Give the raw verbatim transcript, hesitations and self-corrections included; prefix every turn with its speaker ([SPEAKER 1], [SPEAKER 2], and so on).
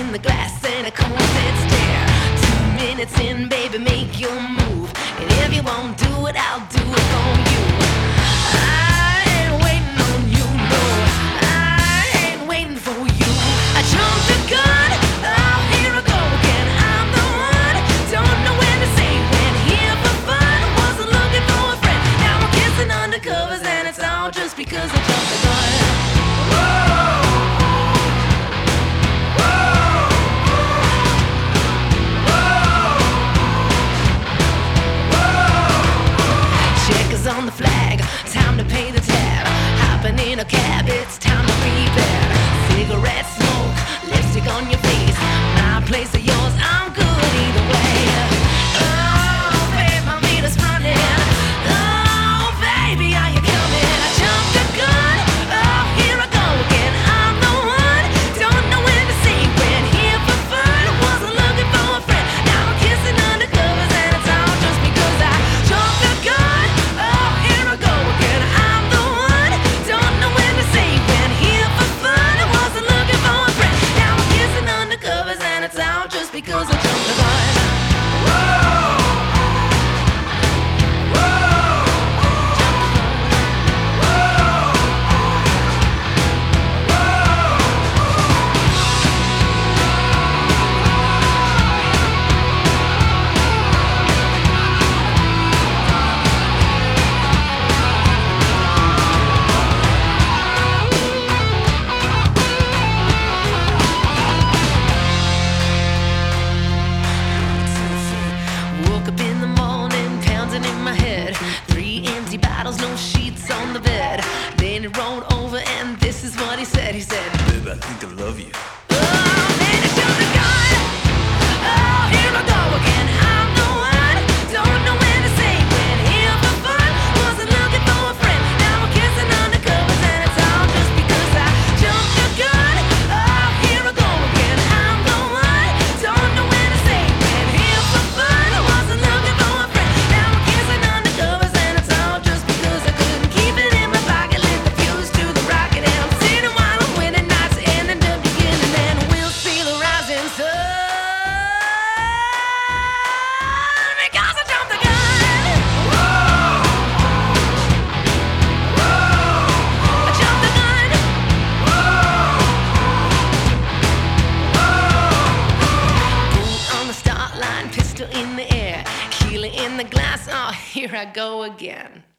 [SPEAKER 1] in the glass and a cold dead stare. Two minutes in, baby, make your move. And if you won't do it, I'll do it for you. I ain't waiting on you, no. I ain't waiting for you. I jumped the gun. Oh, here I go again. I'm the one. Don't know when to say when. Here for fun. Wasn't looking for a friend. Now I'm kissing undercovers, and it's all just because I jumped the gun. On the flag, time to pay the tab. Hopping in a cab, it's time to prepare. Cigarette smoke, lipstick on your face. My place or yours, I'm good either way. Oh, babe, my meter's running. Oh, baby, are you coming? I jumped the gun. Oh, here I go again. I'm the one. Don't know when to say when. Here for fun, wasn't looking for a friend. Now I'm kissing undercovers, and it's all just because I jumped the gun. Because I jumped the gun. Bottles, no sheets on the bed. Then he rolled over and this is what he said. He said,
[SPEAKER 2] babe, I think I love you.
[SPEAKER 1] Oh, man, he jumped the gun. Oh, here I go again. I'm the one. Don't know when to say when. Here for fun. Wasn't looking for a friend. Now I'm kissing undercovers, and it's all just because I jumped the gun. Oh, here I go again. I'm the one. Don't know when to say when. Here for fun. Wasn't looking for a friend. Now I'm kissing undercovers, and it's all just because I couldn't keep it in my pocket. Lit the fuse to the rocket, and I'm sitting while I'm winning. Nights ending the beginning, and we'll see the rising sun. Because I jumped the gun. I jumped the gun. Boot on the start line, pistol in the air, Keeler in the glass. Oh, here I go again.